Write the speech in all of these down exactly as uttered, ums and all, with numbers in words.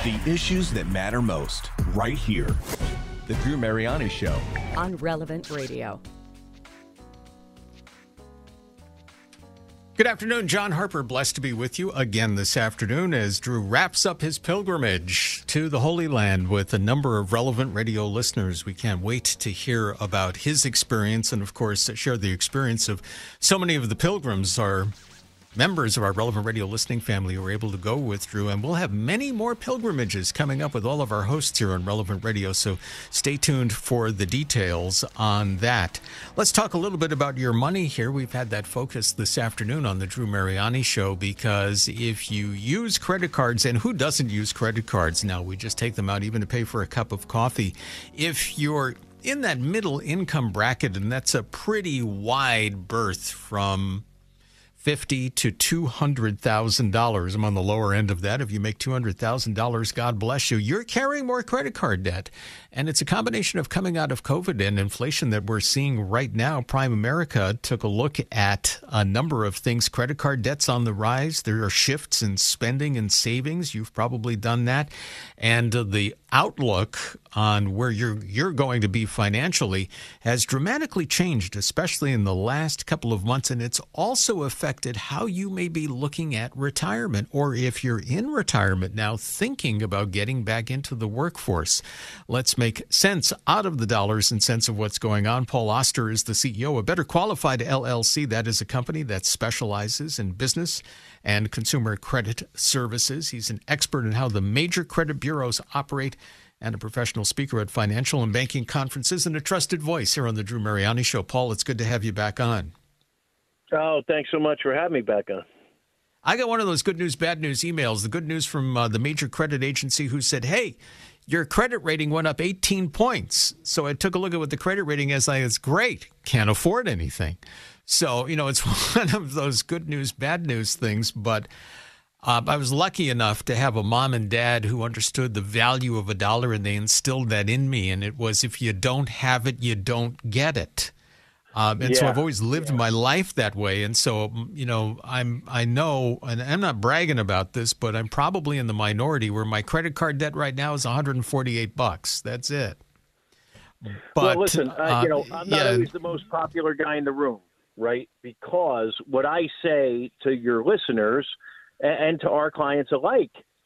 The issues that matter most, right here. The Drew Mariani Show. On Relevant Radio. Good afternoon. John Harper, blessed to be with you again this afternoon as Drew wraps up his pilgrimage to the Holy Land with a number of Relevant Radio listeners. We can't wait to hear about his experience and, of course, share the experience of so many of the pilgrims are members of our Relevant Radio listening family who were able to go with Drew. And we'll have many more pilgrimages coming up with all of our hosts here on Relevant Radio. So stay tuned for the details on that. Let's talk a little bit about your money here. We've had that focus this afternoon on the Drew Mariani Show, because if you use credit cards, and who doesn't use credit cards now? We just take them out even to pay for a cup of coffee. If you're in that middle income bracket, and that's a pretty wide berth from fifty thousand to two hundred thousand dollars. I'm on the lower end of that. If you make two hundred thousand dollars, God bless you. You're carrying more credit card debt. And it's a combination of coming out of COVID and inflation that we're seeing right now. Prime America took a look at a number of things. Credit card debt's on the rise. There are shifts in spending and savings. You've probably done that. And uh, the outlook on where you're you're going to be financially has dramatically changed, especially in the last couple of months. And it's also affected how you may be looking at retirement, or if you're in retirement now, thinking about getting back into the workforce. Let's make sense out of the dollars and cents of what's going on. Paul Oster is the C E O of Better Qualified L L C. That is a company that specializes in business and consumer credit services. He's an expert in how the major credit bureaus operate and a professional speaker at financial and banking conferences and a trusted voice here on the Drew Mariani Show. Paul, it's good to have you back on. Oh, thanks so much for having me back on. I got one of those good news, bad news emails. The good news from uh, the major credit agency who said, hey, your credit rating went up eighteen points. So I took a look at what the credit rating is. Like, it's great. Can't afford anything. So, you know, it's one of those good news, bad news things. But uh, I was lucky enough to have a mom and dad who understood the value of a dollar, and they instilled that in me. And it was, if you don't have it, you don't get it. Um, and yeah. so I've always lived yeah. my life that way. And so, you know, I'm, I know, and I'm not bragging about this, but I'm probably in the minority where my credit card debt right now is one hundred forty-eight bucks. That's it. But, well, listen, uh, uh, you know, I'm not yeah. always the most popular guy in the room, right? Because what I say to your listeners and, and to our clients alike,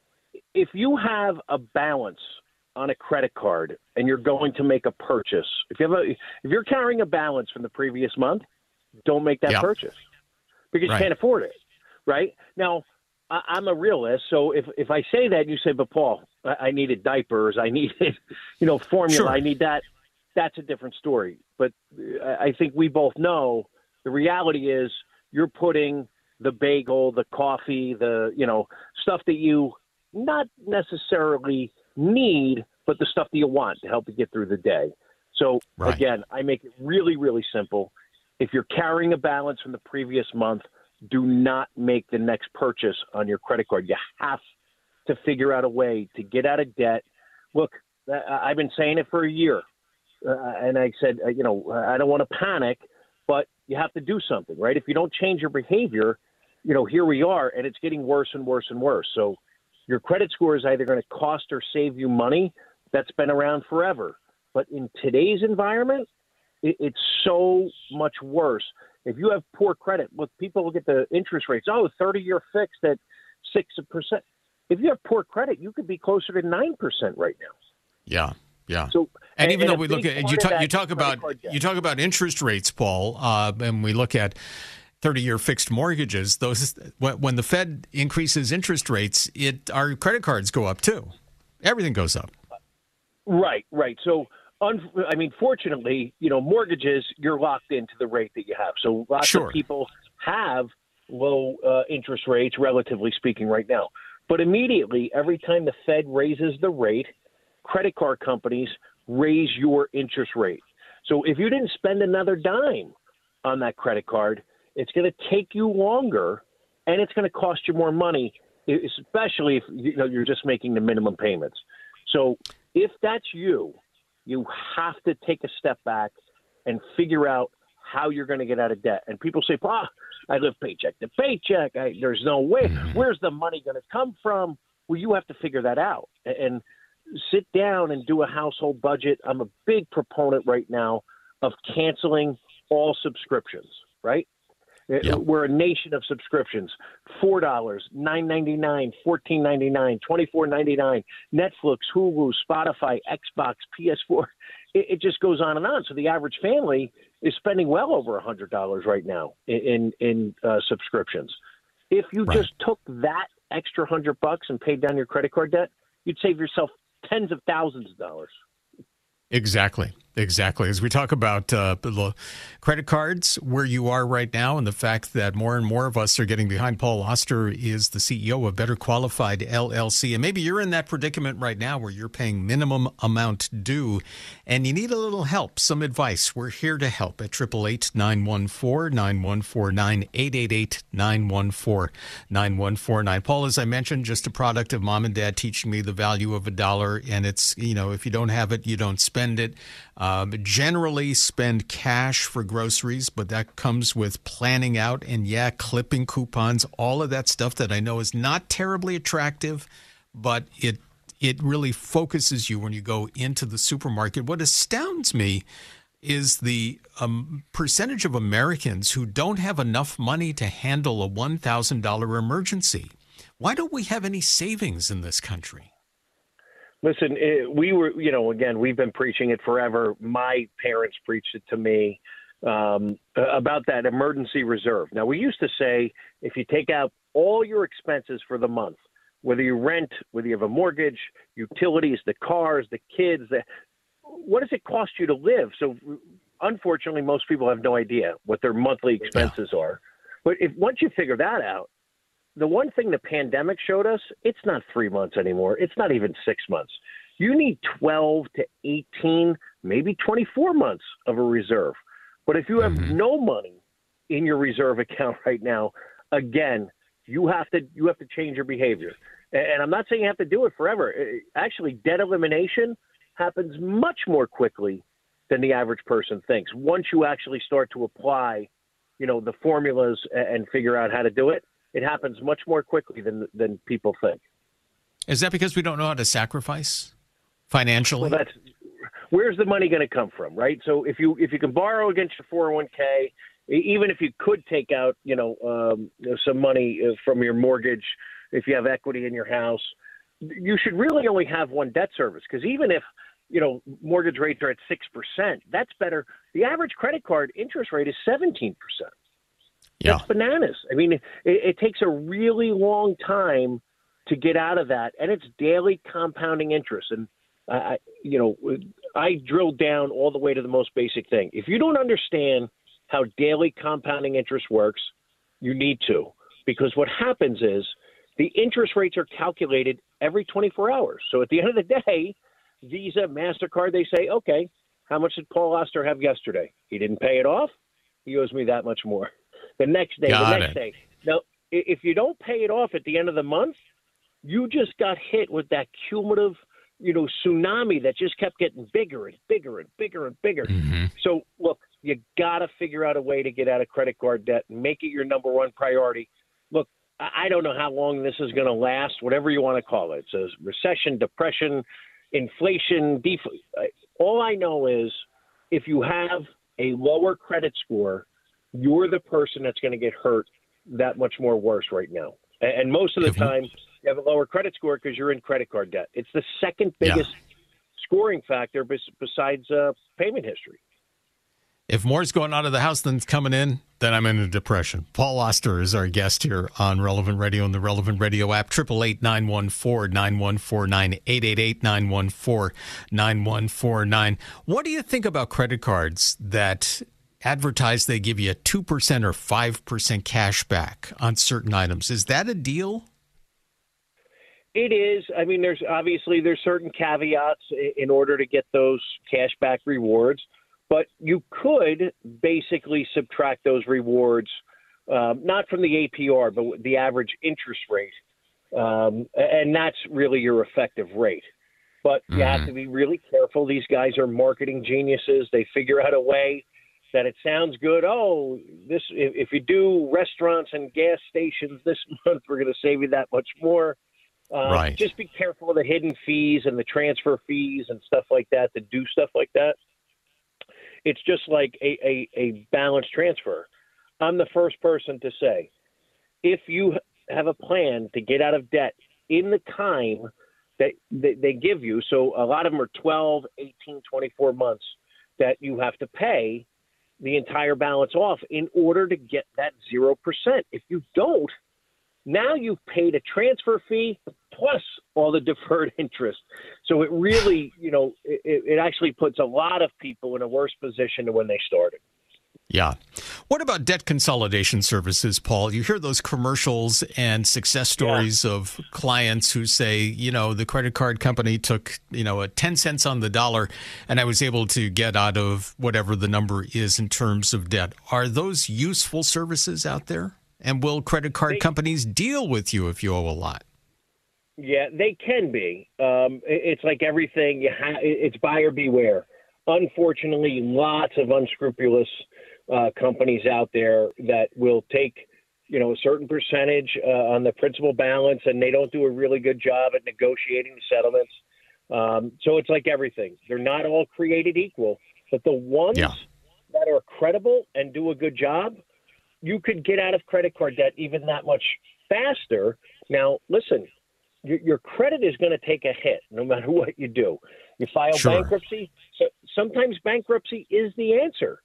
if you have a balance on a credit card and you're going to make a purchase, if you have a, if you're carrying a balance from the previous month, don't make that yep. purchase because right. you can't afford it. Right now, I, I'm a realist. So if, if I say that, you say, but Paul, I, I needed diapers. I needed, you know, formula. Sure. I need that. That's a different story. But I think we both know the reality is you're putting the bagel, the coffee, the, you know, stuff that you not necessarily need, but the stuff that you want to help you get through the day. So right. again, I make it really, really simple. If you're carrying a balance from the previous month, do not make the next purchase on your credit card. You have to figure out a way to get out of debt. Look, I've been saying it for a year. Uh, and I said, uh, you know, I don't want to panic, but you have to do something, right? If you don't change your behavior, you know, here we are, and it's getting worse and worse and worse. So your credit score is either going to cost or save you money. That's been around forever. But in today's environment, it, it's so much worse. If you have poor credit, look, people look at the interest rates. Oh, thirty-year fixed at six percent. If you have poor credit, you could be closer to nine percent right now. Yeah. Yeah. So, and, and even and though we look at you talk you talk about you talk about interest rates, Paul, uh, and we look at thirty-year fixed mortgages. Those when the Fed increases interest rates, it our credit cards go up too. Everything goes up. Right, right. So, un, I mean, fortunately, you know, mortgages you're locked into the rate that you have. So lots sure. of people have low uh, interest rates, relatively speaking, right now. But immediately, every time the Fed raises the rate, credit card companies raise your interest rate. So if you didn't spend another dime on that credit card, it's going to take you longer and it's going to cost you more money, especially if you know you're just making the minimum payments. So if that's you, you have to take a step back and figure out how you're going to get out of debt. And people say, "Ah, I live paycheck to paycheck. I, there's no way. Where's the money going to come from?" Well, you have to figure that out and sit down and do a household budget. I'm a big proponent right now of canceling all subscriptions, right? Yep. We're a nation of subscriptions. four dollars, nine ninety-nine, fourteen ninety-nine, twenty-four ninety-nine, Netflix, Hulu, Spotify, Xbox, P S four. It, it just goes on and on. So the average family is spending well over one hundred dollars right now in in, in uh, subscriptions. If you Right. just took that extra one hundred bucks and paid down your credit card debt, you'd save yourself tens of thousands of dollars. Exactly. Exactly. As we talk about uh, the credit cards, where you are right now, and the fact that more and more of us are getting behind. Paul Auster is the C E O of Better Qualified L L C. And maybe you're in that predicament right now where you're paying minimum amount due and you need a little help, some advice. We're here to help at eight eight eight, nine one four, nine one four nine, eight eight eight, nine one four, nine one four nine. Paul, as I mentioned, just a product of mom and dad teaching me the value of a dollar. And it's, you know, if you don't have it, you don't spend it. Um, generally spend cash for groceries, but that comes with planning out and, yeah, clipping coupons, all of that stuff that I know is not terribly attractive, but it it really focuses you when you go into the supermarket. What astounds me is the um, percentage of Americans who don't have enough money to handle a one thousand dollars emergency. Why don't we have any savings in this country? Listen, it, we were, you know, again, we've been preaching it forever. My parents preached it to me um, about that emergency reserve. Now, we used to say if you take out all your expenses for the month, whether you rent, whether you have a mortgage, utilities, the cars, the kids, the, what does it cost you to live? So, unfortunately, most people have no idea what their monthly expenses yeah. are. But if once you figure that out, the one thing the pandemic showed us, it's not three months anymore. It's not even six months. You need twelve to eighteen, maybe twenty-four months of a reserve. But if you have mm-hmm. no money in your reserve account right now, again, you have to you have to change your behavior. And I'm not saying you have to do it forever. Actually, debt elimination happens much more quickly than the average person thinks. Once you actually start to apply, you know, the formulas and figure out how to do it, it happens much more quickly than than people think. Is that because we don't know how to sacrifice financially? Well, that's where's the money going to come from, right? So if you if you can borrow against your four oh one k, even if you could take out, you know, um, some money from your mortgage, if you have equity in your house, you should really only have one debt service, because even if, you know, mortgage rates are at six percent, that's better. The average credit card interest rate is seventeen percent. Yeah. It's bananas. I mean, it, it takes a really long time to get out of that, and it's daily compounding interest. And I, you know, I drilled down all the way to the most basic thing. If you don't understand how daily compounding interest works, you need to, because what happens is the interest rates are calculated every twenty-four hours. So at the end of the day, Visa, MasterCard, they say, okay, how much did Paul Auster have yesterday? He didn't pay it off. He owes me that much more. The next day, got the next it. day. Now, if you don't pay it off at the end of the month, you just got hit with that cumulative, you know, tsunami that just kept getting bigger and bigger and bigger and bigger. Mm-hmm. So, look, you got to figure out a way to get out of credit card debt and make it your number one priority. Look, I don't know how long this is going to last, whatever you want to call it. It's a recession, depression, inflation. Def- All I know is if you have a lower credit score, you're the person that's going to get hurt that much more worse right now. And most of the time, you have a lower credit score because you're in credit card debt. It's the second biggest yeah. scoring factor besides uh, payment history. If more's going out of the house than's coming in, then I'm in a depression. Paul Auster is our guest here on Relevant Radio and the Relevant Radio app. eight eight eight, nine one four, nine one four nine, eight eight eight, nine one four, nine one four nine. What do you think about credit cards that advertise they give you a two percent or five percent cash back on certain items? Is that a deal? It is. I mean, there's obviously there's certain caveats in order to get those cash back rewards. But you could basically subtract those rewards, um, not from the A P R, but the average interest rate. Um, and that's really your effective rate. But you mm-hmm. have to be really careful. These guys are marketing geniuses. They figure out a way that it sounds good. Oh, this if, if you do restaurants and gas stations this month, we're going to save you that much more. Um, Right. Just be careful of the hidden fees and the transfer fees and stuff like that to do stuff like that. It's just like a, a, a balanced transfer. I'm the first person to say, if you have a plan to get out of debt in the time that they, they give you, so a lot of them are twelve, eighteen, twenty-four months that you have to pay the entire balance off in order to get that zero percent. If you don't, now you've paid a transfer fee plus all the deferred interest. So it really, you know, it, it actually puts a lot of people in a worse position than when they started. Yeah. What about debt consolidation services, Paul? You hear those commercials and success stories yeah. of clients who say, you know, the credit card company took, you know, a ten cents on the dollar and I was able to get out of whatever the number is in terms of debt. Are those useful services out there? And will credit card they, companies deal with you if you owe a lot? Yeah, they can be. Um, it's like everything. You ha- it's buyer beware. Unfortunately, lots of unscrupulous uh, companies out there that will take, you know, a certain percentage uh, on the principal balance, and they don't do a really good job at negotiating the settlements. Um, so it's like everything. They're not all created equal, but the ones yeah. that are credible and do a good job, you could get out of credit card debt even that much faster. Now, listen, your, your credit is going to take a hit no matter what you do. You file sure. bankruptcy. So sometimes bankruptcy is the answer.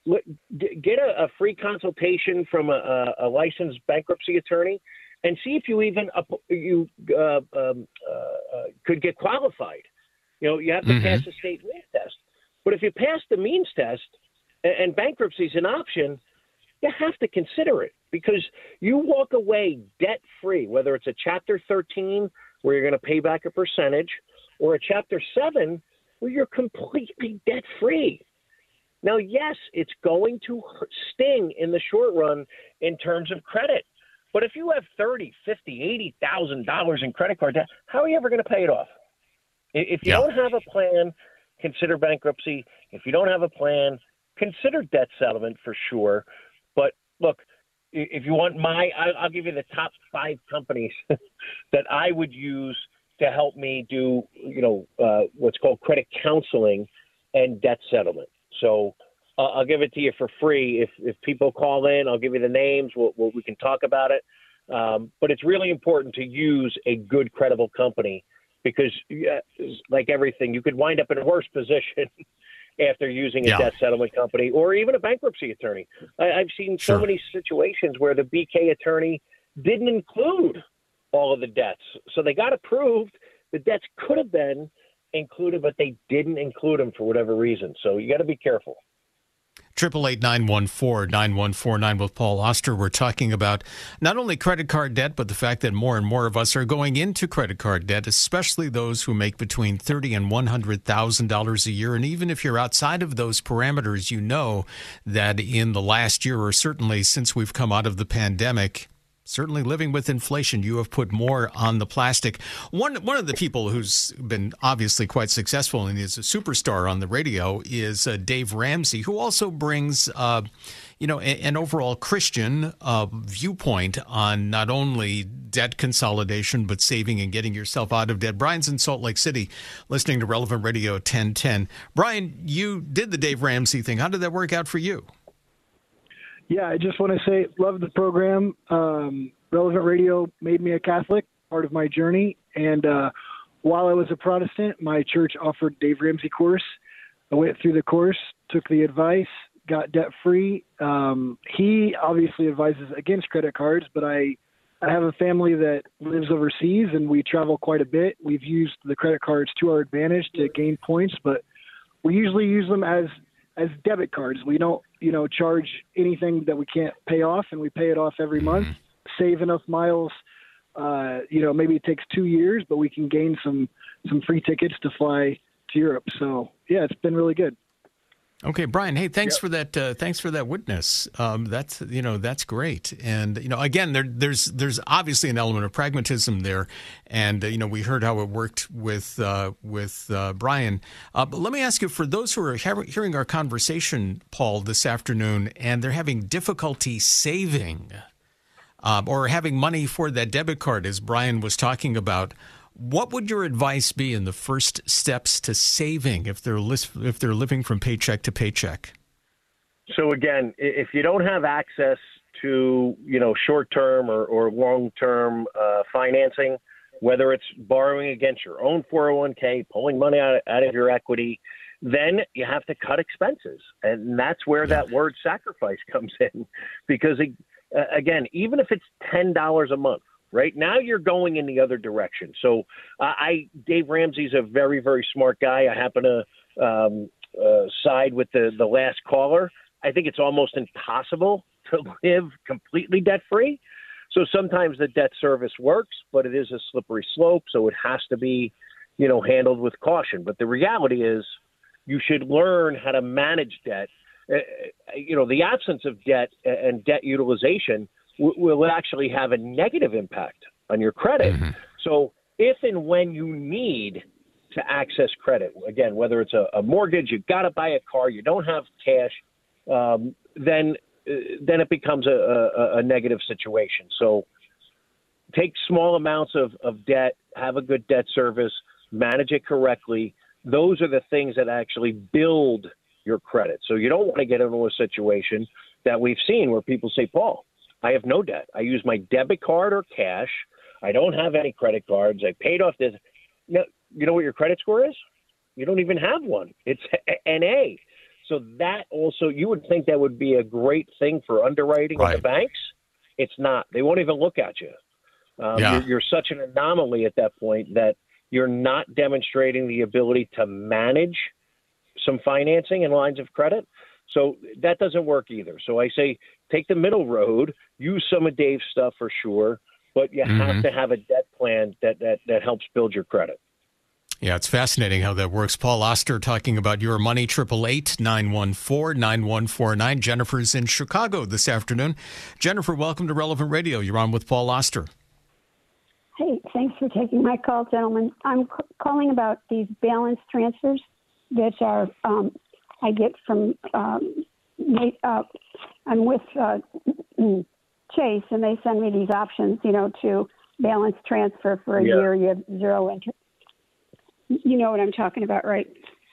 Get a, a free consultation from a, a licensed bankruptcy attorney and see if you even you uh, um, uh, could get qualified. You know, you have to mm-hmm. pass the state means test. But if you pass the means test and, and bankruptcy is an option, you have to consider it because you walk away debt-free, whether it's a Chapter thirteen where you're going to pay back a percentage or a Chapter seven where you're completely debt-free. Now, yes, it's going to sting in the short run in terms of credit. But if you have thirty thousand dollars, fifty thousand dollars, eighty thousand dollars in credit card debt, how are you ever going to pay it off? If you yeah. don't have a plan, consider bankruptcy. If you don't have a plan, consider debt settlement for sure. But look, if you want my, I'll give you the top five companies that I would use to help me do, you know, uh, what's called credit counseling and debt settlement. So uh, I'll give it to you for free. If if people call in, I'll give you the names. We'll, we'll, we can talk about it. Um, but it's really important to use a good, credible company because, uh, like everything, you could wind up in a worse position after using a yeah. debt settlement company or even a bankruptcy attorney. I, I've seen so sure. many situations where the B K attorney didn't include all of the debts. So they got approved. The debts could have been included, but they didn't include them for whatever reason. So you got to be careful. Triple eight nine one four nine one four nine with Paul Oster. We're talking about not only credit card debt, but the fact that more and more of us are going into credit card debt, especially those who make between thirty and one hundred thousand dollars a year. And even if you're outside of those parameters, you know that in the last year, or certainly since we've come out of the pandemic, certainly living with inflation, you have put more on the plastic. One one of the people who's been obviously quite successful and is a superstar on the radio is uh, Dave Ramsey, who also brings, uh, you know, a, an overall Christian uh, viewpoint on not only debt consolidation, but saving and getting yourself out of debt. Brian's in Salt Lake City, listening to Relevant Radio ten ten. Brian, you did the Dave Ramsey thing. How did that work out for you? Yeah, I just want to say, love the program. Um, Relevant Radio made me a Catholic, part of my journey. And uh, while I was a Protestant, my church offered Dave Ramsey course. I went through the course, took the advice, got debt-free. Um, he obviously advises against credit cards, but I, I have a family that lives overseas, and we travel quite a bit. We've used the credit cards to our advantage to gain points, but we usually use them as as debit cards. We don't, you know, charge anything that we can't pay off, and we pay it off every month, save enough miles. Uh, you know, maybe it takes two years, but we can gain some, some free tickets to fly to Europe. So yeah, it's been really good. Okay, Brian. Hey, thanks yep. for that. Uh, thanks for that witness. Um, that's you know that's great. And you know, again, there, there's there's obviously an element of pragmatism there. And uh, you know, we heard how it worked with uh, with uh, Brian. Uh, but let me ask you, for those who are ha- hearing our conversation, Paul, this afternoon, and they're having difficulty saving, um, or having money for that debit card, as Brian was talking about. What would your advice be in the first steps to saving if they're lis- if they're living from paycheck to paycheck? So again, if you don't have access to, you know, short-term or, or long-term uh, financing, whether it's borrowing against your own four oh one k, pulling money out, out of your equity, then you have to cut expenses. And that's where that word sacrifice comes in. Because, uh, again, even if it's ten dollars a month, right now you're going in the other direction. So uh, I, Dave Ramsey's a very, very smart guy. I happen to um, uh, side with the, the last caller. I think it's almost impossible to live completely debt-free. So sometimes the debt service works, but it is a slippery slope. So it has to be, you know, handled with caution. But the reality is you should learn how to manage debt. Uh, you know, the absence of debt and debt utilization w- will actually have a negative impact on your credit. Mm-hmm. So if and when you need to access credit, again, whether it's a, a mortgage, you got to buy a car, you don't have cash, um, then then it becomes a, a, a negative situation. So take small amounts of, of debt, have a good debt service, manage it correctly. Those are the things that actually build your credit. So you don't want to get into a situation that we've seen where people say, Paul, I have no debt. I use my debit card or cash. I don't have any credit cards. I paid off this. You know, you know what your credit score is? You don't even have one. It's an A. So that also, you would think that would be a great thing for underwriting right. at the banks. It's not. They won't even look at you. Um, yeah. you're, you're such an anomaly at that point that you're not demonstrating the ability to manage some financing and lines of credit. So that doesn't work either. So I say take the middle road, use some of Dave's stuff for sure, but you mm-hmm. have to have a debt plan that, that, that helps build your credit. Yeah, it's fascinating how that works. Paul Oster talking about Your Money, eight eight eight, nine one four, nine one four nine. Jennifer's in Chicago this afternoon. Jennifer, welcome to Relevant Radio. You're on with Paul Oster. Hey, thanks for taking my call, gentlemen. I'm c- calling about these balance transfers that are um, I get from um, uh, I'm with uh, Chase, and they send me these options, you know, to balance transfer for a yeah. year. You have zero interest. You know what I'm talking about, right?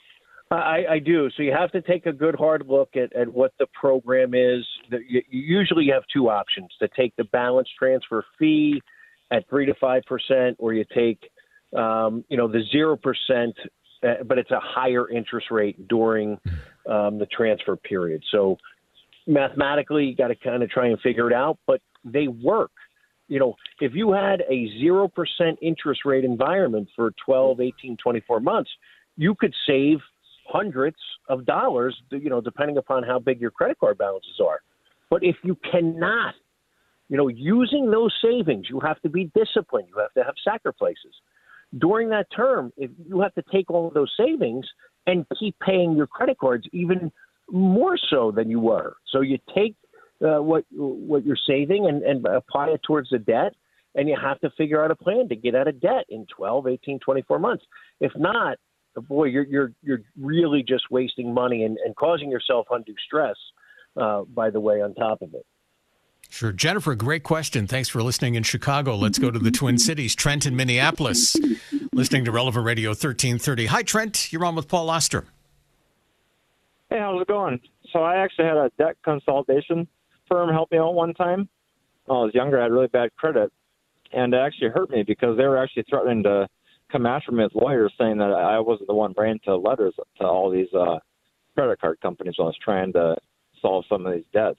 I, I do. So you have to take a good hard look at, at what the program is. You, you usually have two options: to take the balance transfer fee at three to five percent, or you take, um, you know, the zero percent, uh, but it's a higher interest rate during um, the transfer period. So mathematically, you got to kind of try and figure it out, but they work. You know, if you had a zero percent interest rate environment for twelve, eighteen, twenty-four months, you could save hundreds of dollars, you know, depending upon how big your credit card balances are. But if you cannot, you know, using those savings, you have to be disciplined. You have to have sacrifices. During that term, if you have to take all of those savings and keep paying your credit cards even more so than you were. So you take Uh, what what you're saving and, and apply it towards the debt, and you have to figure out a plan to get out of debt in twelve, eighteen, twenty-four months. If not, boy, you're you're you're really just wasting money and, and causing yourself undue stress, uh, by the way, on top of it. Sure. Jennifer, great question. Thanks for listening in Chicago. Let's go to the Twin Cities. Trent in Minneapolis, listening to Relevant Radio thirteen thirty. Hi, Trent. You're on with Paul Oster. Hey, how's it going? So I actually had a debt consolidation firm help me out one time. When I was younger, I had really bad credit, and it actually hurt me because they were actually threatening to come after me as lawyers, saying that I wasn't the one writing to letters to all these uh, credit card companies when I was trying to solve some of these debts.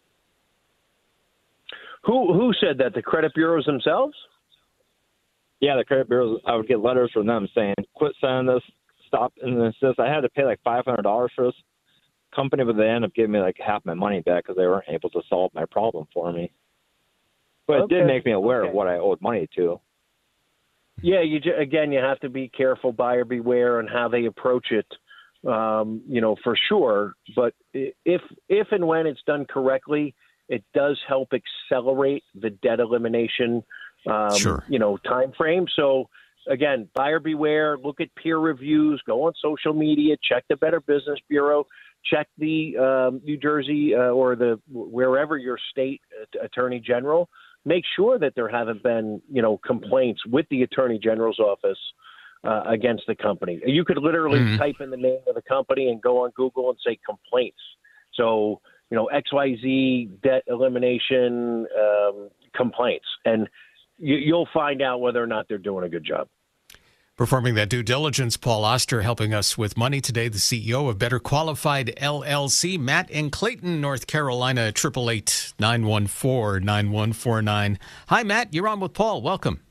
Who who said that? The credit bureaus themselves? Yeah, the credit bureaus. I would get letters from them saying, "Quit sending this, stop." And this, this. I had to pay like five hundred dollars for this company, but they ended up giving me like half my money back because they weren't able to solve my problem for me. But okay. It did make me aware okay. of what I owed money to. Yeah, you again, you have to be careful, buyer beware, on how they approach it. Um, you know, for sure. But if if and when it's done correctly, it does help accelerate the debt elimination. Um, sure. You know, time frame. So again, buyer beware. Look at peer reviews. Go on social media. Check the Better Business Bureau. Check the um, New Jersey uh, or the wherever your state attorney general make sure that there haven't been, you know, complaints with the Attorney General's office uh, against the company. You could literally mm-hmm. type in the name of the company and go on Google and say complaints. So, you know, X Y Z debt elimination um, complaints, and you, you'll find out whether or not they're doing a good job. Performing that due diligence, Paul Oster helping us with money today, the C E O of Better Qualified L L C. Matt in Clayton, North Carolina, eight eight eight, nine one four, nine one four nine. Hi, Matt. You're on with Paul. Welcome.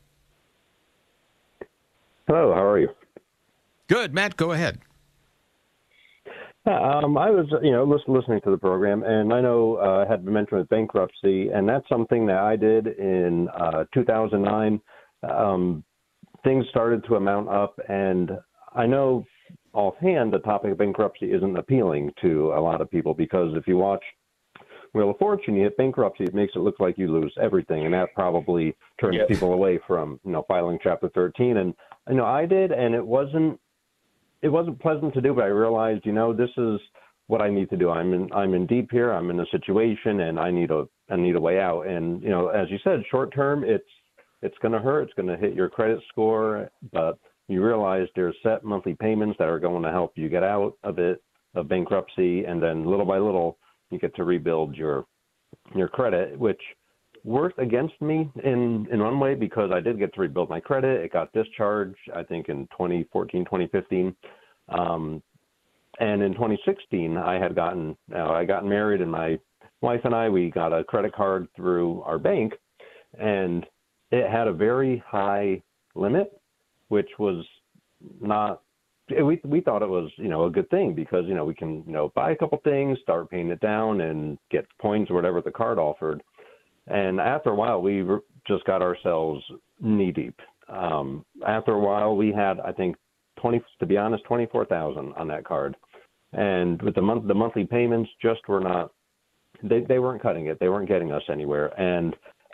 Hello. How are you? Good. Matt, go ahead. Um, I was, you know, listen, listening to the program, and I know uh, I had been mentioned with bankruptcy, and that's something that I did in uh, two thousand nine. Um, things started to amount up, and I know offhand the topic of bankruptcy isn't appealing to a lot of people, because if you watch Wheel of Fortune, you hit bankruptcy, it makes it look like you lose everything, and that probably turns yes. people away from, you know, filing Chapter thirteen. And, you know, I did, and it wasn't, it wasn't pleasant to do, but I realized, you know, this is what I need to do. I'm in, I'm in deep here. I'm in a situation, and I need a, I need a way out. And, you know, as you said, short term, it's, it's going to hurt. It's going to hit your credit score, but you realize there's set monthly payments that are going to help you get out of it, of bankruptcy. And then little by little, you get to rebuild your, your credit, which worked against me in, in one way, because I did get to rebuild my credit. It got discharged, I think, in twenty fourteen, twenty fifteen. Um, and in twenty sixteen, I had gotten, uh, I got married, and my wife and I, we got a credit card through our bank, and it had a very high limit, which was not, we we thought it was, you know, a good thing, because, you know, we can, you know, buy a couple things, start paying it down, and get points or whatever the card offered. And after a while, we just got ourselves knee deep. Um, after a while, we had, I think, twenty, to be honest, twenty-four thousand on that card. And with the month, the monthly payments just were not, they, they weren't cutting it. They weren't getting us anywhere. And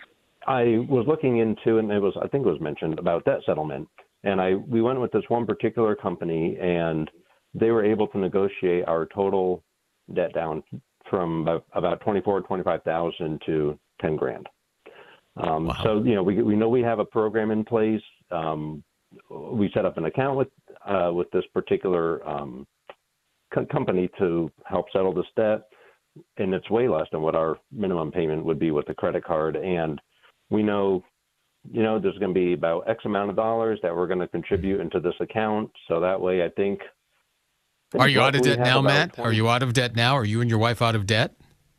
I was looking into, and it was, I think it was mentioned about debt settlement. And I, we went with this one particular company, and they were able to negotiate our total debt down from about, about twenty-four, twenty-five thousand to ten grand. Um, wow. So, you know, we, we know we have a program in place. Um, we set up an account with, uh, with this particular, um, co- company to help settle this debt. And it's way less than what our minimum payment would be with a credit card. And we know, you know, there's going to be about X amount of dollars that we're going to contribute into this account. So that way, I think. I think Are you out of debt now, Matt? twenty Are you out of debt now? Are you and your wife out of debt?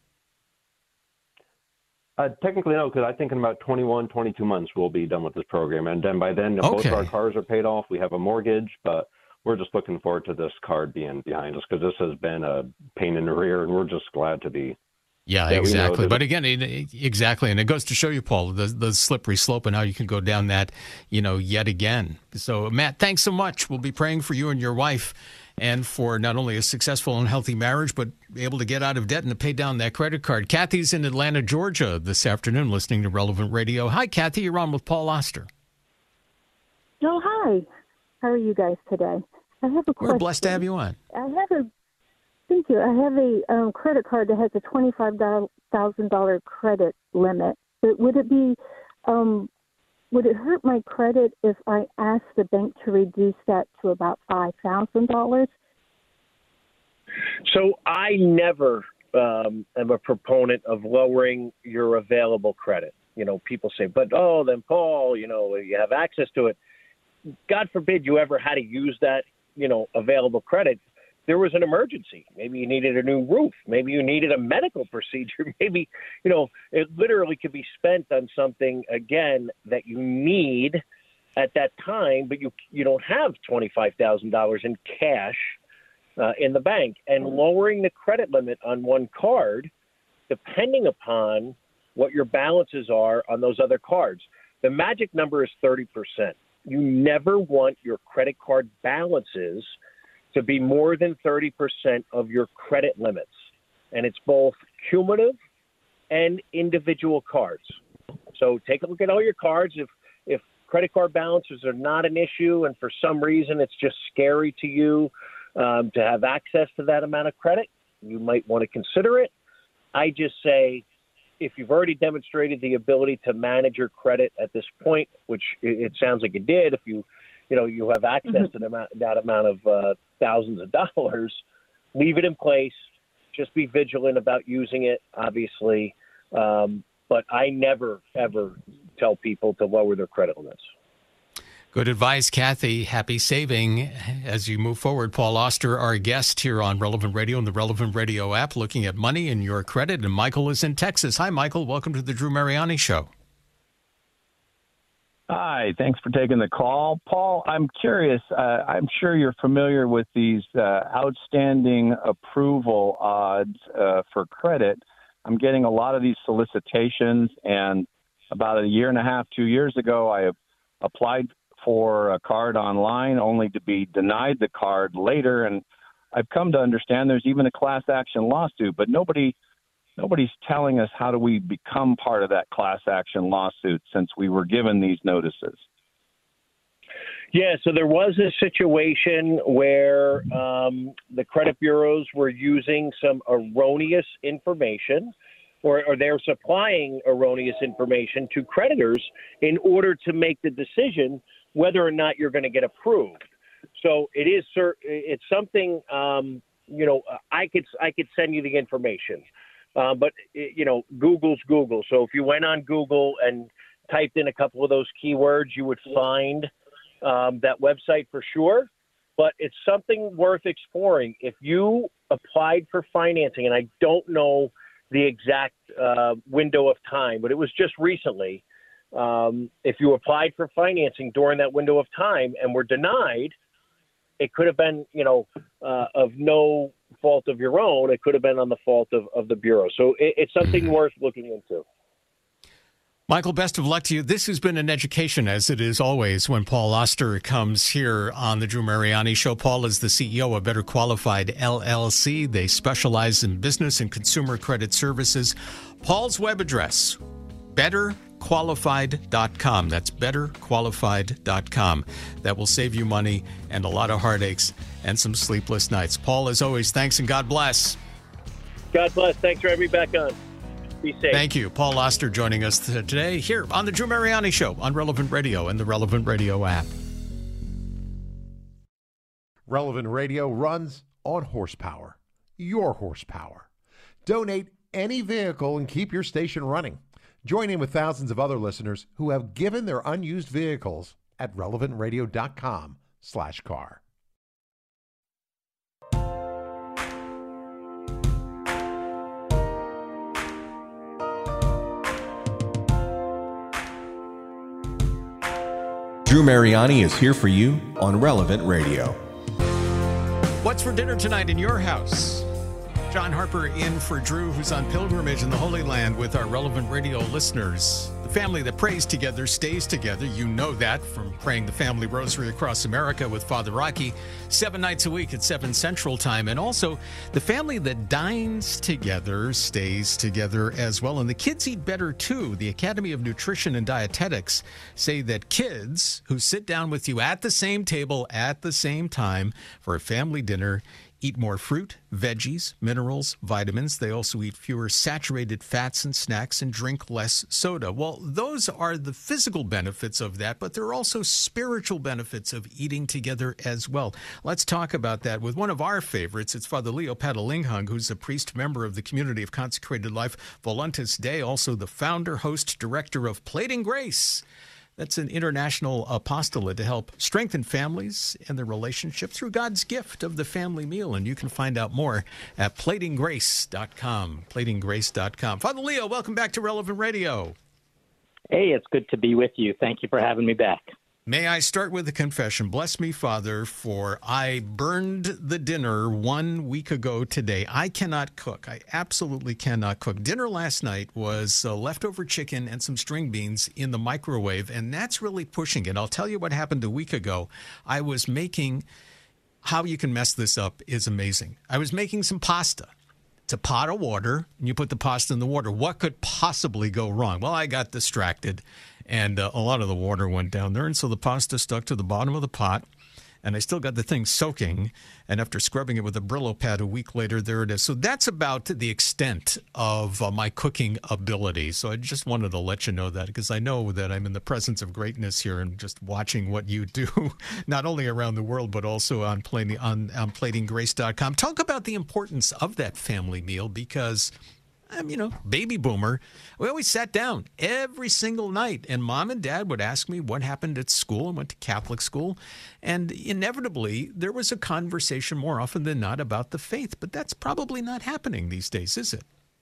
Uh, technically, no, because I think in about twenty-one, twenty-two months, we'll be done with this program. And then by then, you know, okay. both our cars are paid off. We have a mortgage, but we're just looking forward to this card being behind us, because this has been a pain in the rear, and we're just glad to be. Yeah, exactly. But again, it, exactly. And it goes to show you, Paul, the, the slippery slope and how you can go down that, you know, yet again. So, Matt, thanks so much. We'll be praying for you and your wife, and for not only a successful and healthy marriage, but able to get out of debt and to pay down that credit card. Kathy's in Atlanta, Georgia this afternoon listening to Relevant Radio. Hi, Kathy. You're on with Paul Oster. Oh, hi. How are you guys today? I have a question. We're blessed to have you on. I have a Thank you. I have a um, credit card that has a twenty-five thousand dollars credit limit. But would it be, um, would it hurt my credit if I asked the bank to reduce that to about five thousand dollars? So I never um, am a proponent of lowering your available credit. You know, people say, but, oh, then, Paul, you know, you have access to it. God forbid you ever had to use that, you know, available credit. There was an emergency. Maybe you needed a new roof. Maybe you needed a medical procedure. Maybe, you know, it literally could be spent on something, again, that you need at that time, but you you don't have twenty-five thousand dollars in cash uh, in the bank. And lowering the credit limit on one card, depending upon what your balances are on those other cards. The magic number is thirty percent. You never want your credit card balances to be more than thirty percent of your credit limits. And it's both cumulative and individual cards. So take a look at all your cards. If if credit card balances are not an issue, and for some reason it's just scary to you um, to have access to that amount of credit, you might want to consider it. I just say if you've already demonstrated the ability to manage your credit at this point, which it, it sounds like you did, if you, you know, you have access mm-hmm. to the amount, that amount of uh, thousands of dollars, leave it in place. Just be vigilant about using it, obviously. Um, but I never, ever tell people to lower their credit limits. Good advice, Kathy. Happy saving as you move forward. Paul Auster, our guest here on Relevant Radio and the Relevant Radio app, looking at money and your credit. And Michael is in Texas. Hi, Michael. Welcome to the Drew Mariani Show. Hi. Thanks for taking the call. Paul, I'm curious. Uh, I'm sure you're familiar with these uh, outstanding approval odds uh, for credit. I'm getting a lot of these solicitations, and about a year and a half, two years ago, I have applied for a card online only to be denied the card later. And I've come to understand there's even a class action lawsuit, but nobody, nobody's telling us how do we become part of that class action lawsuit since we were given these notices. Yeah, so there was a situation where um, the credit bureaus were using some erroneous information, or, or they're supplying erroneous information to creditors in order to make the decision whether or not you're going to get approved. So it is, it's something, um, you know, I could, I could send you the information, uh, but, you know, Google's Google. So if you went on Google and typed in a couple of those keywords, you would find um, that website for sure, but it's something worth exploring. If you applied for financing, and I don't know the exact uh, window of time, but it was just recently, Um, if you applied for financing during that window of time and were denied, it could have been, you know, uh, of no fault of your own. It could have been on the fault of, of the Bureau. So it, it's something worth looking into. Michael, best of luck to you. This has been an education, as it is always when Paul Auster comes here on the Drew Mariani Show. Paul is the C E O of Better Qualified L L C. They specialize in business and consumer credit services. Paul's web address, better qualified dot com. That's better qualified dot com. That will save you money and a lot of heartaches and some sleepless nights. Paul, as always, thanks and God bless. God bless. Thanks for having me back on. Be safe. Thank you. Paul Auster joining us today here on the Drew Mariani Show on Relevant Radio and the Relevant Radio app. Relevant Radio runs on horsepower. Your horsepower. Donate any vehicle and keep your station running. Join in with thousands of other listeners who have given their unused vehicles at relevant radio dot com slash car. Drew Mariani is here for you on Relevant Radio. What's for dinner tonight in your house? John Harper in for Drew, who's on pilgrimage in the Holy Land with our Relevant Radio listeners. The family that prays together stays together. You know that from praying the family rosary across America with Father Rocky seven nights a week at seven Central Time. And also, the family that dines together stays together as well. And the kids eat better too. The Academy of Nutrition and Dietetics say that kids who sit down with you at the same table at the same time for a family dinner eat more fruit, veggies, minerals, vitamins. They also eat fewer saturated fats and snacks and drink less soda. Well, those are the physical benefits of that, but there are also spiritual benefits of eating together as well. Let's talk about that with one of our favorites. It's Father Leo Patalinghung, who's a priest member of the Community of Consecrated Life Voluntas Dei, also the founder, host, director of Plating Grace. That's an international apostolate to help strengthen families and their relationship through God's gift of the family meal. And you can find out more at plating grace dot com, plating grace dot com. Father Leo, welcome back to Relevant Radio. Hey, it's good to be with you. Thank you for having me back. May I start with a confession? Bless me, Father, for I burned the dinner one week ago today. I cannot cook. I absolutely cannot cook. Dinner last night was uh, leftover chicken and some string beans in the microwave, and that's really pushing it. I'll tell you what happened a week ago. I was making, how you can mess this up is amazing. I was making some pasta. It's a pot of water, and you put the pasta in the water. What could possibly go wrong? Well, I got distracted. And uh, a lot of the water went down there, and so the pasta stuck to the bottom of the pot. and I still got the thing soaking. And after scrubbing it with a Brillo pad a week later, there it is. So that's about the extent of uh, my cooking ability. So I just wanted to let you know that, because I know that I'm in the presence of greatness here and just watching what you do, not only around the world, but also on, plating, on, on plating grace dot com. Talk about the importance of that family meal, because I'm, you know, baby boomer. We always sat down every single night, and mom and dad would ask me what happened at school. I went to Catholic school, and inevitably there was a conversation more often than not about the faith. But that's probably not happening these days, is it?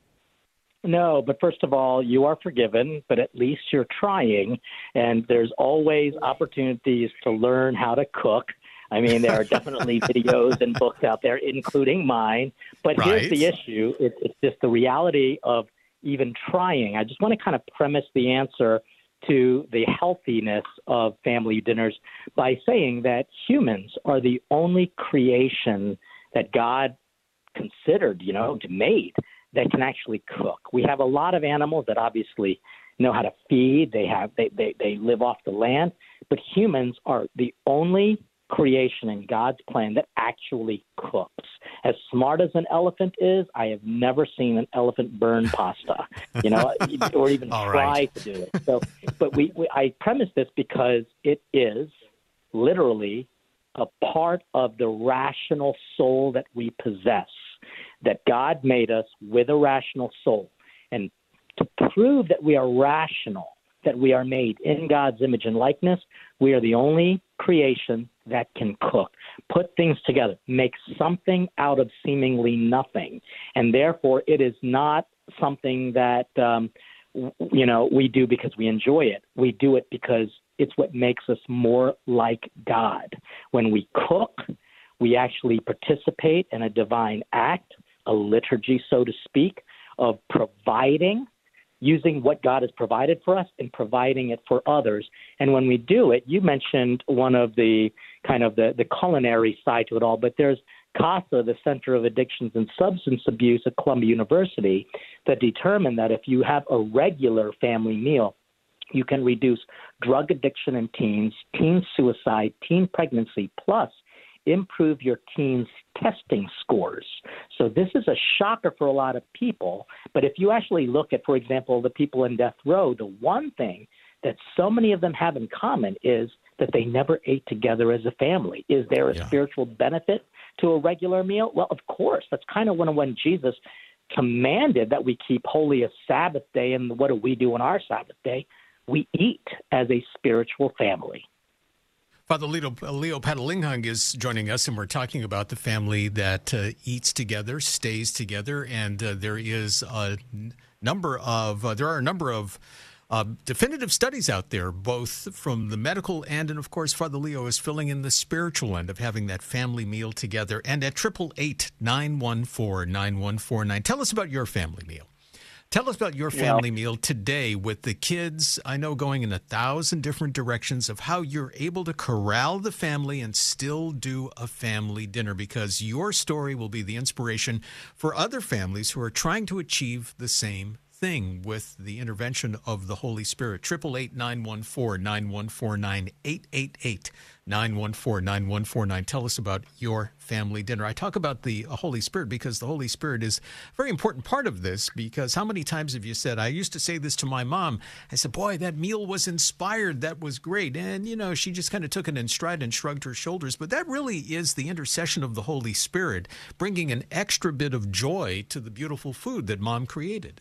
No, but first of all, you are forgiven, but at least you're trying, and there's always opportunities to learn how to cook. I mean, there are definitely videos and books out there, including mine. But right. Here's the issue. It, it's just the reality of even trying. I just want to kind of premise the answer to the healthiness of family dinners by saying that humans are the only creation that God considered, you know, made that can actually cook. We have a lot of animals that obviously know how to feed. They have they, they, they live off the land. But humans are the only creation in God's plan that actually cooks. As smart as an elephant is, I have never seen an elephant burn pasta, you know, or even All try right. to do it. So, but we, we, I premise this because it is literally a part of the rational soul that we possess, that God made us with a rational soul. And to prove that we are rational, that we are made in God's image and likeness, we are the only creation that can cook, put things together, make something out of seemingly nothing. And therefore, it is not something that, um, you know, we do because we enjoy it. We do it because it's what makes us more like God. When we cook, we actually participate in a divine act, a liturgy, so to speak, of providing, using what God has provided for us and providing it for others. And when we do it, you mentioned one of the kind of the, the culinary side to it all, but there's CASA, the Center of Addictions and Substance Abuse at Columbia University, that determined that if you have a regular family meal, you can reduce drug addiction in teens, teen suicide, teen pregnancy, plus improve your teens' testing scores. So this is a shocker for a lot of people. But if you actually look at, for example, the people in death row, the one thing that so many of them have in common is that they never ate together as a family. Is there a yeah. spiritual benefit to a regular meal? Well, of course. That's kind of when, when Jesus commanded that we keep holy a Sabbath day. And what do we do on our Sabbath day? We eat as a spiritual family. Father Leo, Leo Patalinghang is joining us, and we're talking about the family that uh, eats together, stays together, and uh, there is a number of uh, there are a number of uh, definitive studies out there, both from the medical end, and of course, Father Leo is filling in the spiritual end of having that family meal together. And at triple eight nine one four nine one four nine, tell us about your family meal. Tell us about your family yeah. meal today with the kids, I know, going in a thousand different directions, of how you're able to corral the family and still do a family dinner, because your story will be the inspiration for other families who are trying to achieve the same thing with the intervention of the Holy Spirit. triple eight nine one four nine one four nine, eight eight eight nine one four nine one four nine. Tell us about your family dinner. I talk about the Holy Spirit because the Holy Spirit is a very important part of this, because how many times have you said, I used to say this to my mom, I said, boy, that meal was inspired, that was great. And, you know, she just kind of took it in stride and shrugged her shoulders. But that really is the intercession of the Holy Spirit, bringing an extra bit of joy to the beautiful food that Mom created.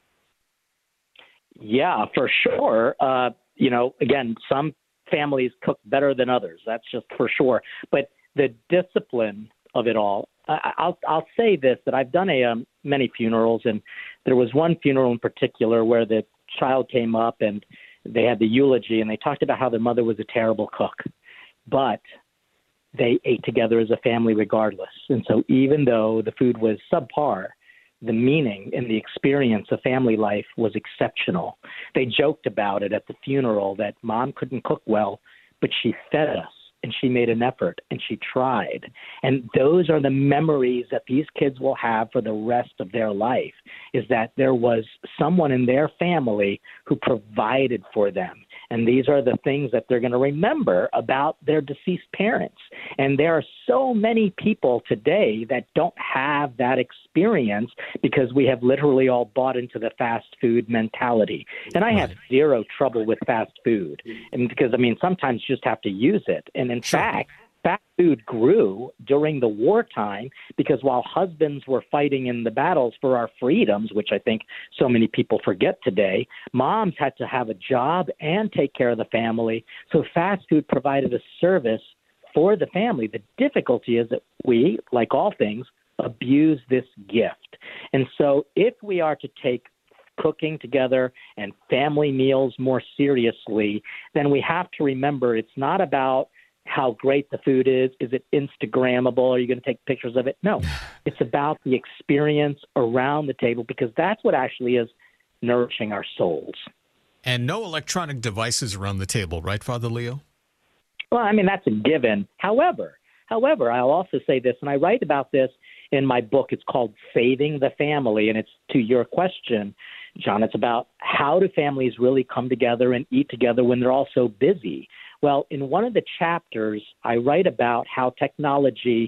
Yeah, for sure. Uh, you know, again, some families cook better than others. That's just for sure. But the discipline of it all, I, I'll I'll say this, that I've done a um, many funerals, and there was one funeral in particular where the child came up and they had the eulogy, and they talked about how their mother was a terrible cook, but they ate together as a family regardless. And so even though the food was subpar, the meaning and the experience of family life was exceptional. They joked about it at the funeral that Mom couldn't cook well, but she fed us and she made an effort and she tried. And those are the memories that these kids will have for the rest of their life, is that there was someone in their family who provided for them. And these are the things that they're going to remember about their deceased parents. And there are so many people today that don't have that experience because we have literally all bought into the fast food mentality. And I have zero trouble with fast food. And because, I mean, sometimes you just have to use it. And in Sure. fact, fast food grew during the wartime because while husbands were fighting in the battles for our freedoms, which I think so many people forget today, moms had to have a job and take care of the family. So fast food provided a service for the family. The difficulty is that we, like all things, abuse this gift. And so if we are to take cooking together and family meals more seriously, then we have to remember it's not about how great the food is. Is it Instagrammable? Are you going to take pictures of it? No, it's about the experience around the table because that's what actually is nourishing our souls. And no electronic devices around the table, right, Father Leo? Well, I mean, that's a given. However, however, I'll also say this, and I write about this in my book. It's called Saving the Family, and it's to your question, John. It's about how do families really come together and eat together when they're all so busy. Well, in one of the chapters, I write about how technology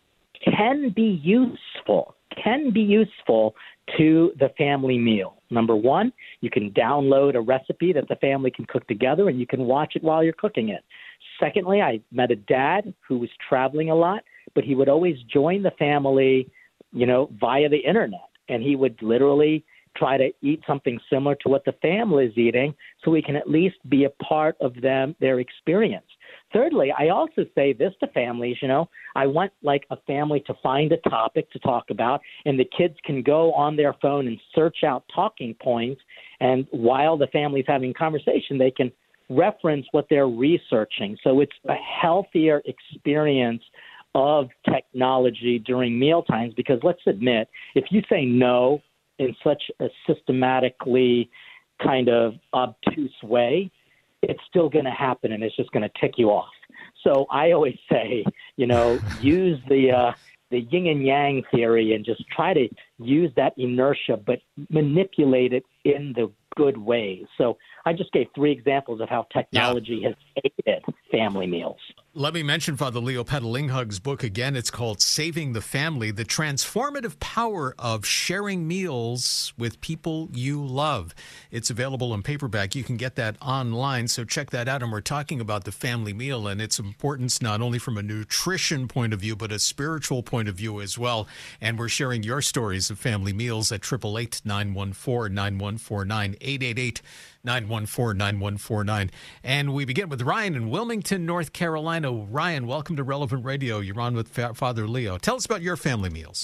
can be useful, can be useful to the family meal. Number one, you can download a recipe that the family can cook together and you can watch it while you're cooking it. Secondly, I met a dad who was traveling a lot, but he would always join the family, you know, via the internet. And he would literally try to eat something similar to what the family is eating so we can at least be a part of them, their experience. Thirdly, I also say this to families, you know, I want like a family to find a topic to talk about and the kids can go on their phone and search out talking points. And while the family's having conversation, they can reference what they're researching. So it's a healthier experience of technology during meal times because let's admit, if you say no in such a systematically kind of obtuse way, it's still going to happen and it's just going to tick you off. So I always say, you know, use the uh, the yin and yang theory and just try to use that inertia, but manipulate it in the good ways. So I just gave three examples of how technology yeah. has aided family meals. Let me mention Father Leo Petalinghugg's book again. It's called Saving the Family, The Transformative Power of Sharing Meals with People You Love. It's available in paperback. You can get that online, so check that out. And we're talking about the family meal and its importance not only from a nutrition point of view, but a spiritual point of view as well. And we're sharing your stories of family meals at eight eight eight, nine one four, nine one four nine, eight eight eight, nine one four, nine one four nine. And we begin with Ryan in Wilmington, North Carolina. Ryan, welcome to Relevant Radio. You're on with Fa- Father Leo. Tell us about your family meals.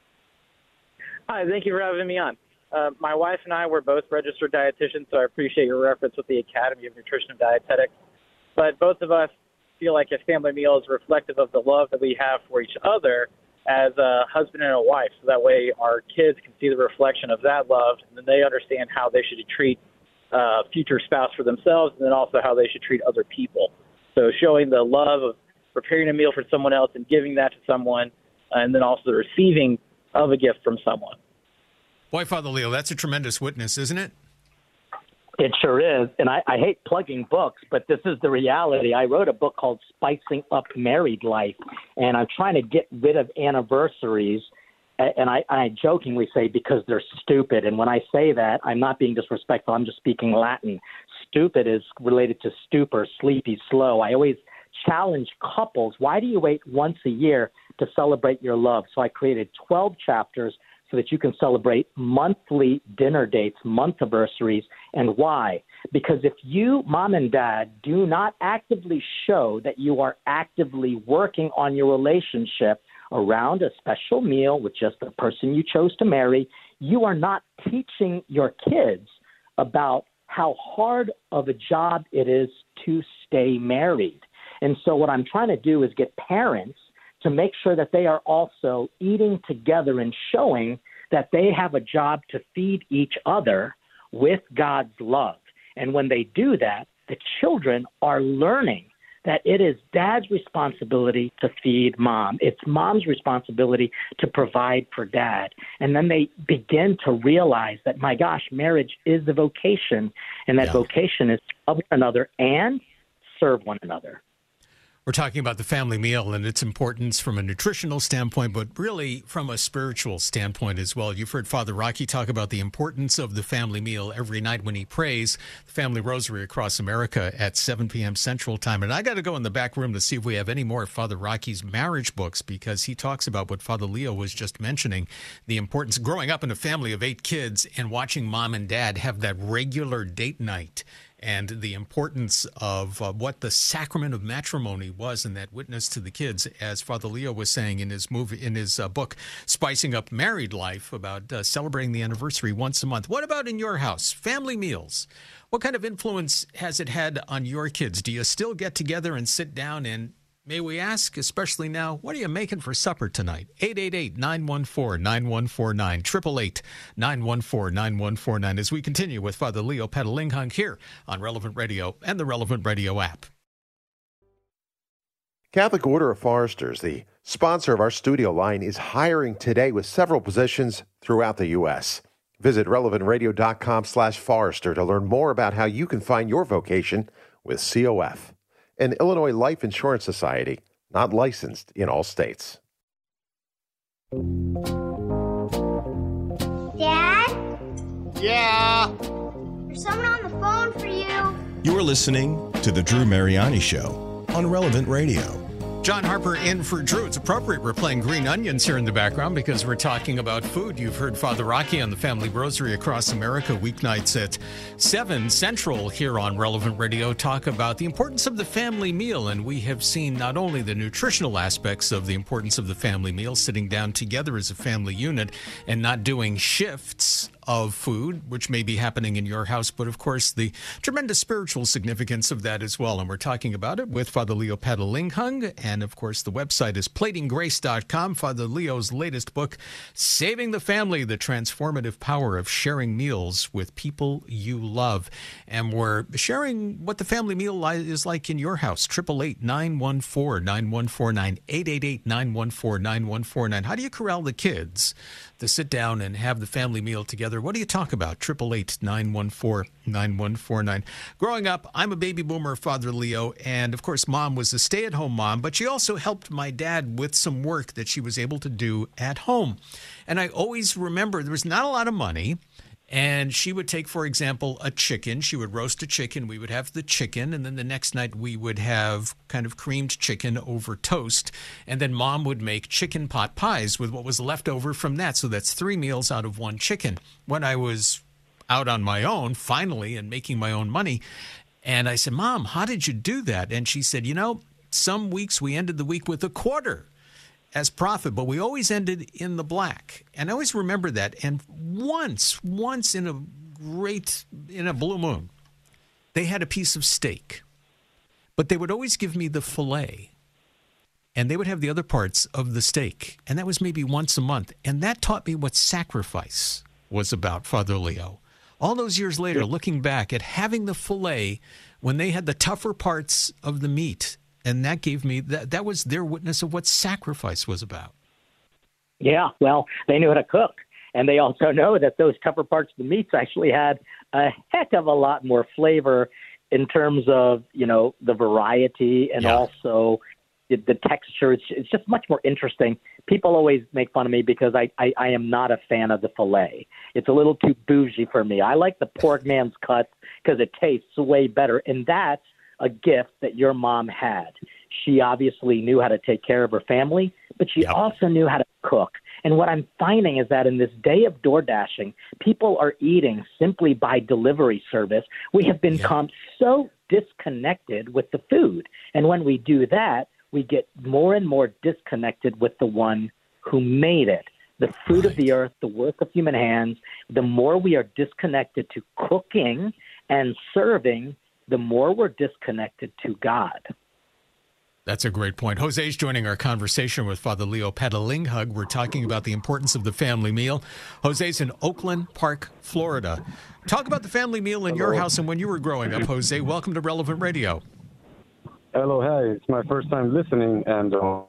Hi, thank you for having me on. Uh, my wife and I were both registered dietitians, so I appreciate your reference with the Academy of Nutrition and Dietetics. But both of us feel like a family meal is reflective of the love that we have for each other as a husband and a wife. So that way our kids can see the reflection of that love, and then they understand how they should treat uh, future spouse for themselves, and then also how they should treat other people. So showing the love of preparing a meal for someone else and giving that to someone, and then also the receiving of a gift from someone. Boy, Father Leo, that's a tremendous witness, isn't it? It sure is. And I, I hate plugging books, but this is the reality. I wrote a book called Spicing Up Married Life, and I'm trying to get rid of anniversaries. And I, I jokingly say because they're stupid. And when I say that, I'm not being disrespectful. I'm just speaking Latin. Stupid is related to stupor, sleepy, slow. I always challenge couples. Why do you wait once a year to celebrate your love? So I created twelve chapters so that you can celebrate monthly dinner dates, month anniversaries. And why? Because if you, mom and dad, do not actively show that you are actively working on your relationship around a special meal with just the person you chose to marry, you are not teaching your kids about how hard of a job it is to stay married. And so what I'm trying to do is get parents to make sure that they are also eating together and showing that they have a job to feed each other with God's love. And when they do that, the children are learning that it is dad's responsibility to feed mom. It's mom's responsibility to provide for dad. And then they begin to realize that, my gosh, marriage is a vocation, and that yeah. vocation is to love one another and serve one another. We're talking about the family meal and its importance from a nutritional standpoint, but really from a spiritual standpoint as well. You've heard Father Rocky talk about the importance of the family meal every night when he prays the Family Rosary across America at seven p.m. Central Time. And I got to go in the back room to see if we have any more of Father Rocky's marriage books, because he talks about what Father Leo was just mentioning, the importance of growing up in a family of eight kids and watching mom and dad have that regular date night, and the importance of uh, what the sacrament of matrimony was and that witness to the kids, as Father Leo was saying in his movie, in his uh, book, Spicing Up Married Life, about uh, celebrating the anniversary once a month. What about in your house? Family meals. What kind of influence has it had on your kids? Do you still get together and sit down and, may we ask, especially now, what are you making for supper tonight? eight eight eight, nine one four, nine one four nine, eight eight eight, nine one four, nine one four nine, as we continue with Father Leo Petalinghung here on Relevant Radio and the Relevant Radio app. Catholic Order of Foresters, the sponsor of our studio line, is hiring today with several positions throughout the U S Visit relevantradio.com slash forester to learn more about how you can find your vocation with C O F, an Illinois Life Insurance Society, not licensed in all states. Dad? Yeah? There's someone on the phone for you. You're listening to The Drew Mariani Show on Relevant Radio. John Harper in for Drew. It's appropriate we're playing Green Onions here in the background because we're talking about food. You've heard Father Rocky on the Family Rosary across America weeknights at seven Central here on Relevant Radio talk about the importance of the family meal. And we have seen not only the nutritional aspects of the importance of the family meal, sitting down together as a family unit and not doing shifts of food, which may be happening in your house, but of course the tremendous spiritual significance of that as well. And we're talking about it with Father Leo Petalinghung, and of course the website is plating grace dot com. Father Leo's latest book, Saving the Family, the Transformative Power of Sharing Meals with People You Love. And we're sharing what the family meal is like in your house. eight eight eight, nine one four, nine one four nine, eight eight eight, nine one four, nine one four nine. How do you corral the kids to sit down and have the family meal together? What do you talk about? eight eight eight, nine one four, nine one four nine. Growing up, I'm a baby boomer, Father Leo, and of course, Mom was a stay-at-home mom, but she also helped my dad with some work that she was able to do at home. And I always remember there was not a lot of money, and she would take, for example, a chicken. She would roast a chicken. We would have the chicken, and then the next night we would have kind of creamed chicken over toast. And then Mom would make chicken pot pies with what was left over from that. So that's three meals out of one chicken. When I was out on my own, finally, and making my own money, and I said, Mom, how did you do that? And she said, you know, some weeks we ended the week with a quarter as profit, but we always ended in the black. And I always remember that. And once, once in a great, in a blue moon, they had a piece of steak, but they would always give me the filet, and they would have the other parts of the steak. And that was maybe once a month. And that taught me what sacrifice was about, Father Leo. All those years later, looking back at having the filet when they had the tougher parts of the meat. And that gave me, that, that was their witness of what sacrifice was about. Yeah, well, they knew how to cook. And they also know that those tougher parts of the meats actually had a heck of a lot more flavor in terms of, you know, the variety and yeah. also the, the texture. It's, it's just much more interesting. People always make fun of me because I, I, I am not a fan of the filet. It's a little too bougie for me. I like the pork man's cut because it tastes way better. And that's a gift that your mom had. She obviously knew how to take care of her family, but she yep. also knew how to cook. And what I'm finding is that in this day of door dashing, people are eating simply by delivery service. We have become yep. so disconnected with the food. And when we do that, we get more and more disconnected with the one who made it. The fruit right. of the earth, the work of human hands. The more we are disconnected to cooking and serving, the more we're disconnected to God. That's a great point. Jose's joining our conversation with Father Leo Petalinghung. We're talking about the importance of the family meal. Jose's in Oakland Park, Florida. Talk about the family meal in Hello. your house and when you were growing up, Jose. Welcome to Relevant Radio. Hello, hi. It's my first time listening, and uh,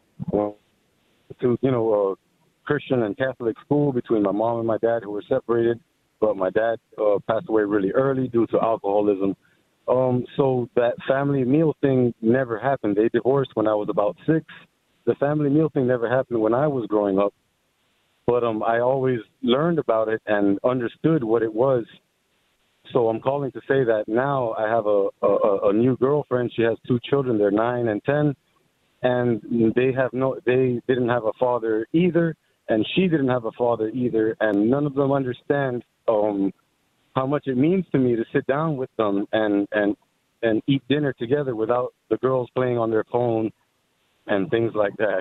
to you know, uh, Christian and Catholic school between my mom and my dad, who were separated, but my dad uh, passed away really early due to alcoholism. Um, so that family meal thing never happened. They divorced when I was about six. The family meal thing never happened when I was growing up, but um, I always learned about it and understood what it was. So I'm calling to say that now I have a, a, a new girlfriend. She has two children. They're nine and ten, and they have no. They didn't have a father either, and she didn't have a father either, and none of them understand um, how much it means to me to sit down with them and and and eat dinner together without the girls playing on their phone and things like that.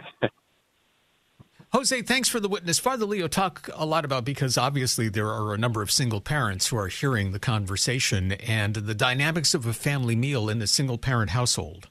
Jose, thanks for the witness. Father Leo, talk a lot about, because obviously there are a number of single parents who are hearing the conversation and the dynamics of a family meal in a single-parent household.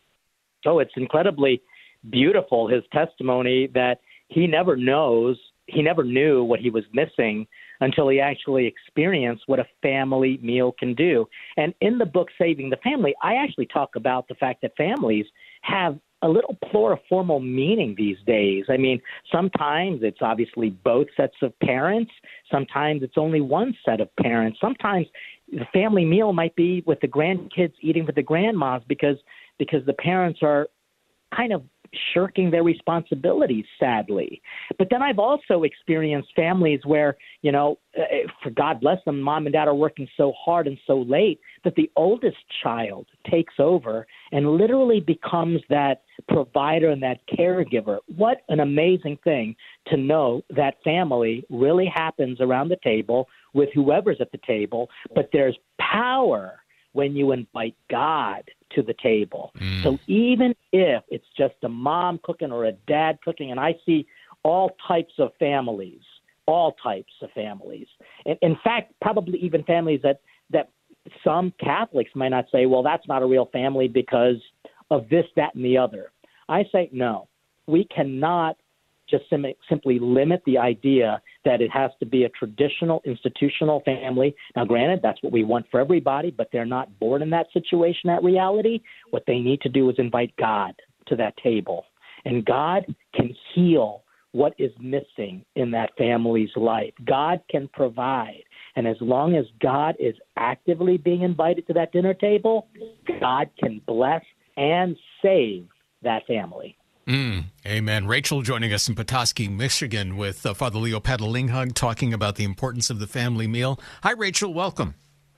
Oh, it's incredibly beautiful, his testimony, that he never knows, he never knew what he was missing until he actually experienced what a family meal can do. And in the book, Saving the Family, I actually talk about the fact that families have a little pluriformal meaning these days. I mean, sometimes it's obviously both sets of parents. Sometimes it's only one set of parents. Sometimes the family meal might be with the grandkids eating with the grandmas because because the parents are kind of shirking their responsibilities, sadly. But then I've also experienced families where, you know, for God bless them, mom and dad are working so hard and so late that the oldest child takes over and literally becomes that provider and that caregiver. What an amazing thing to know that family really happens around the table with whoever's at the table, but there's power when you invite God to the table. Mm. So even if it's just a mom cooking or a dad cooking, and I see all types of families, all types of families. In, in fact, probably even families that, that some Catholics might not say, well, that's not a real family because of this, that, and the other. I say, no, we cannot just sim- simply limit the idea that it has to be a traditional institutional family. Now, granted, that's what we want for everybody, but they're not born in that situation, that reality. What they need to do is invite God to that table. And God can heal what is missing in that family's life. God can provide. And as long as God is actively being invited to that dinner table, God can bless and save that family. Mm, amen. Rachel joining us in Petoskey, Michigan, with uh, Father Leo Patalinghug talking about the importance of the family meal. Hi, Rachel. Welcome.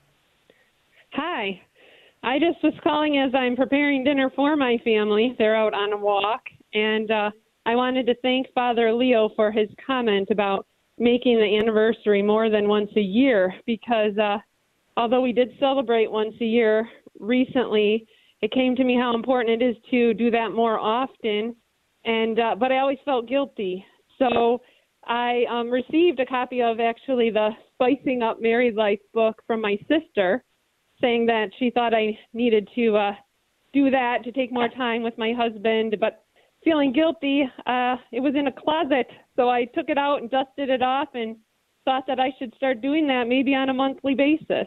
Hi. I just was calling as I'm preparing dinner for my family. They're out on a walk, and uh, I wanted to thank Father Leo for his comment about making the anniversary more than once a year, because uh, although we did celebrate once a year recently, it came to me how important it is to do that more often, and uh, but I always felt guilty. So I um, received a copy of actually the Spicing Up Married Life book from my sister, saying that she thought I needed to uh, do that to take more time with my husband, but feeling guilty, uh, it was in a closet, so I took it out and dusted it off and thought that I should start doing that maybe on a monthly basis.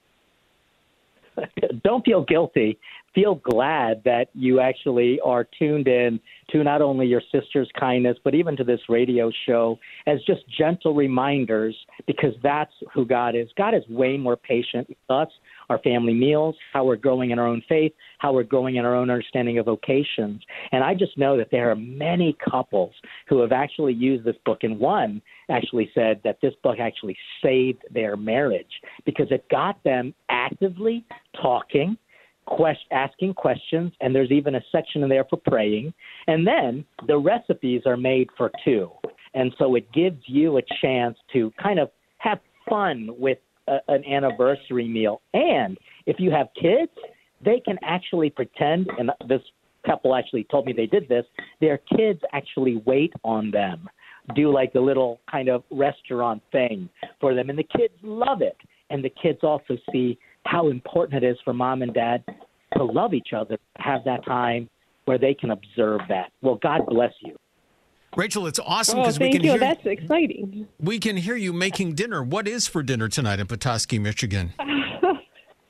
Don't feel guilty. Feel glad that you actually are tuned in to not only your sister's kindness, but even to this radio show as just gentle reminders, because that's who God is. God is way more patient with us, our family meals, how we're growing in our own faith, how we're growing in our own understanding of vocations. And I just know that there are many couples who have actually used this book, and one actually said that this book actually saved their marriage because it got them actively talking, Quest, asking questions, and there's even a section in there for praying. And then the recipes are made for two. And so it gives you a chance to kind of have fun with a, an anniversary meal. And if you have kids, they can actually pretend, and this couple actually told me they did this, their kids actually wait on them, do like a little kind of restaurant thing for them. And the kids love it. And the kids also see how important it is for mom and dad to love each other, have that time where they can observe that. Well, God bless you. Rachel, it's awesome because oh, we can you. hear That's exciting. We can hear you making dinner. What is for dinner tonight in Petoskey, Michigan? Uh,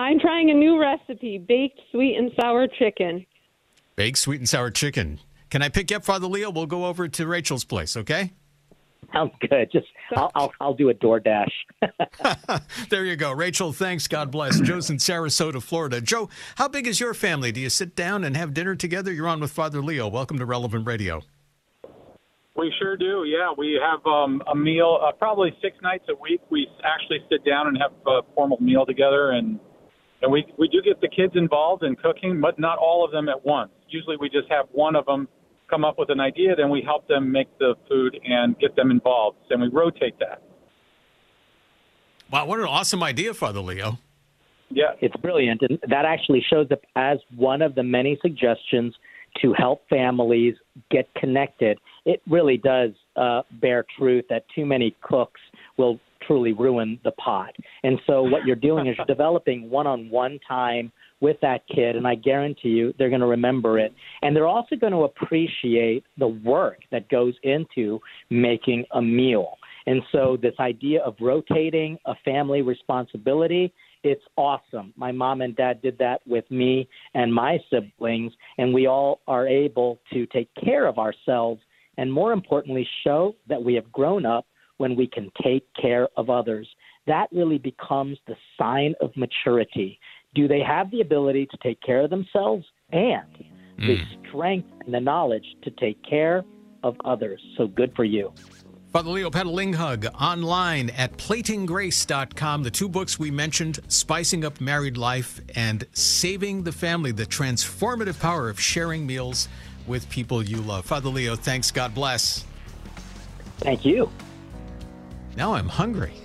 I'm trying a new recipe, baked sweet and sour chicken. Baked sweet and sour chicken. Can I pick you up, Father Leo? We'll go over to Rachel's place, okay? Sounds good. Just I'll I'll, I'll do a DoorDash. There you go. Rachel, thanks. God bless. Joe's in Sarasota, Florida. Joe, how big is your family? Do you sit down and have dinner together? You're on with Father Leo. Welcome to Relevant Radio. We sure do, yeah. We have um, a meal uh, probably six nights a week. We actually sit down and have a formal meal together, and and we, we do get the kids involved in cooking, but not all of them at once. Usually we just have one of them come up with an idea, then we help them make the food and get them involved, and we rotate that. Wow, what an awesome idea, Father Leo. Yeah. It's brilliant, and that actually shows up as one of the many suggestions to help families get connected. It really does uh, bear truth that too many cooks will truly ruin the pot. And so what you're doing is you're developing one-on-one time with that kid, and I guarantee you they're going to remember it. And they're also going to appreciate the work that goes into making a meal. And so this idea of rotating a family responsibility, it's awesome. My mom and dad did that with me and my siblings, and we all are able to take care of ourselves and, more importantly, show that we have grown up when we can take care of others. That really becomes the sign of maturity. Do they have the ability to take care of themselves and mm. the strength and the knowledge to take care of others? So good for you. Father Leo Petalinghug online at plating grace dot com. The two books we mentioned, Spicing Up Married Life and Saving the Family, the transformative power of sharing meals with people you love. Father Leo, thanks. God bless. Thank you. Now I'm hungry.